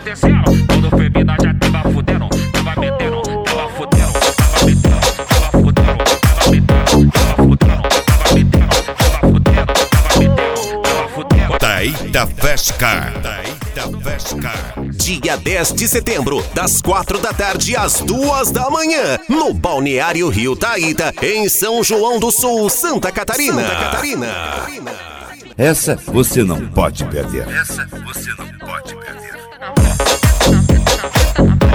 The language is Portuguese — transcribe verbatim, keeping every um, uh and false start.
acontecendo. Quando foi mina já tava fudendo, tava metendo, tava fudendo, tava metendo, tava fudendo, tava metendo, tava fudendo, tava metendo, tava fudendo, tava metendo, tava fudendo. Taíta Fescar. Taíta Fescar. Dia dez de setembro, das quatro da tarde às duas da manhã, no Balneário Rio Taíta, em São João do Sul, Santa Catarina. Santa Catarina. Essa você não pode perder. Essa você não pode perder.